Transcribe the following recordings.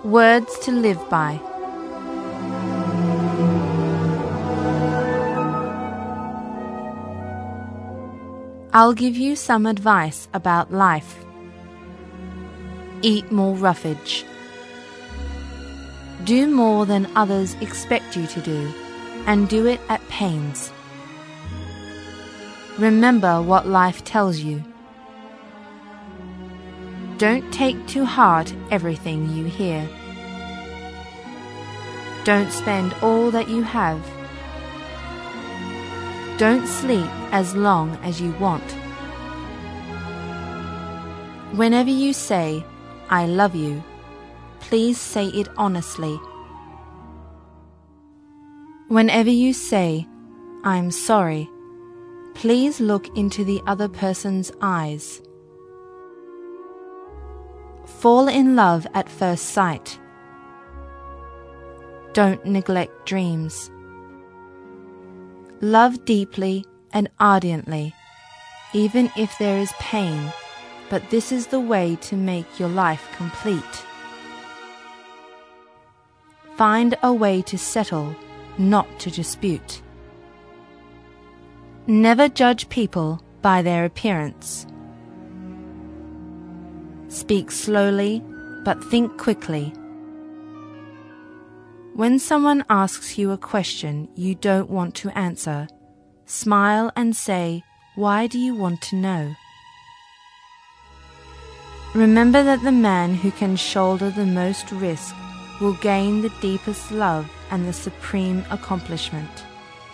Words to live by. I'll give you some advice about life. Eat more roughage. Do more than others expect you to do, and do it at pains. Remember what life tells you. Don't take to heart everything you hear. Don't spend all that you have. Don't sleep as long as you want. Whenever you say, "I love you," please say it honestly. Whenever you say, "I'm sorry," please look into the other person's eyes. Fall in love at first sight. Don't neglect dreams. Love deeply and ardently, even if there is pain, but this is the way to make your life complete. Find a way to settle, not to dispute. Never judge people by their appearance. Speak slowly, but think quickly. When someone asks you a question you don't want to answer, smile and say, "Why do you want to know?" Remember that the man who can shoulder the most risk will gain the deepest love and the supreme accomplishment.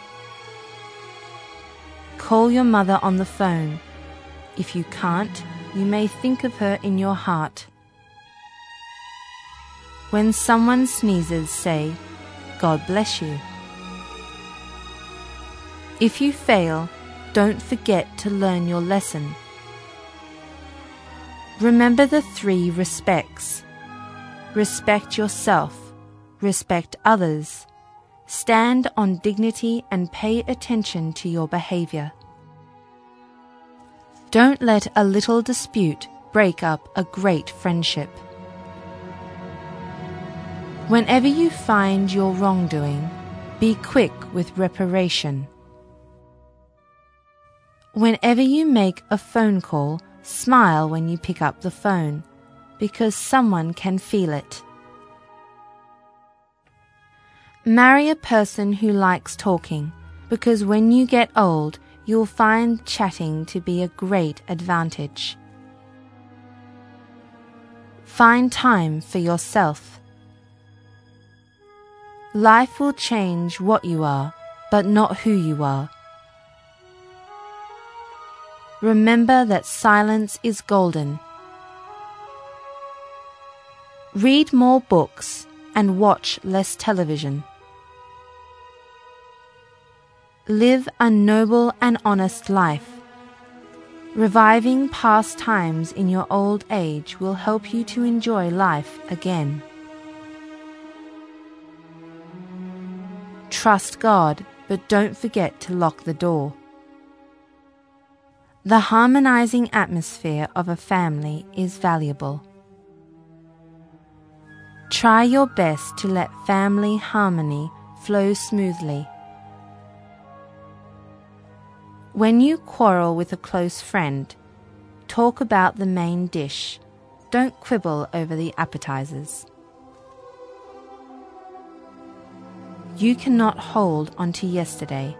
Call your mother on the phone. If you can't, you may think of her in your heart. When someone sneezes, say, "God bless you." If you fail, don't forget to learn your lesson. Remember the 3 respects. Respect yourself, respect others, stand on dignity and pay attention to your behavior. Don't let a little dispute break up a great friendship. Whenever you find your wrongdoing, be quick with reparation. Whenever you make a phone call, smile when you pick up the phone, because someone can feel it. Marry a person who likes talking, because when you get old, you'll find chatting to be a great advantage. Find time for yourself. Life will change what you are, but not who you are. Remember that silence is golden. Read more books and watch less television. Live a noble and honest life. Reviving past times in your old age will help you to enjoy life again. Trust God, but don't forget to lock the door. The harmonizing atmosphere of a family is valuable. Try your best to let family harmony flow smoothly. When you quarrel with a close friend, talk about the main dish. Don't quibble over the appetizers. You cannot hold onto yesterday.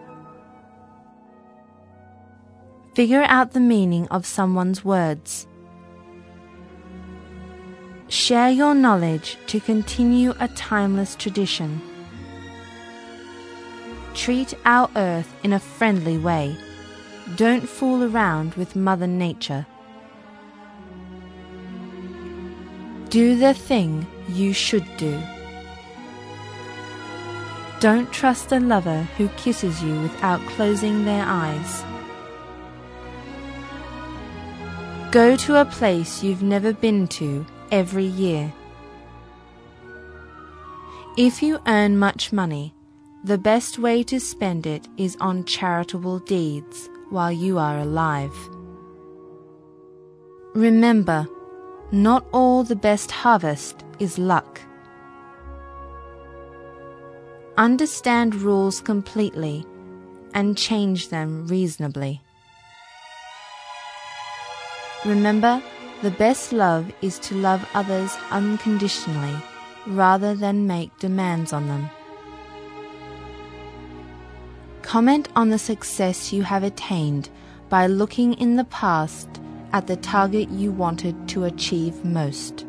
Figure out the meaning of someone's words. Share your knowledge to continue a timeless tradition. Treat our earth in a friendly way. Don't fool around with Mother Nature. Do the thing you should do. Don't trust a lover who kisses you without closing their eyes. Go to a place you've never been to every year. If you earn much money, the best way to spend it is on charitable deeds while you are alive. Remember, not all the best harvest is luck. Understand rules completely and change them reasonably. Remember, the best love is to love others unconditionally rather than make demands on them. Comment on the success you have attained by looking in the past at the target you wanted to achieve most.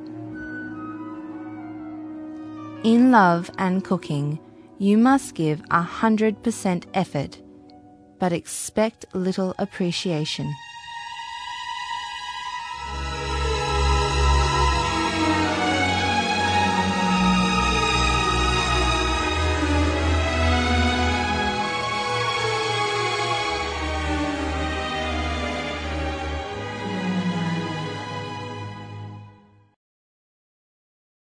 In love and cooking, you must give 100% effort, but expect little appreciation.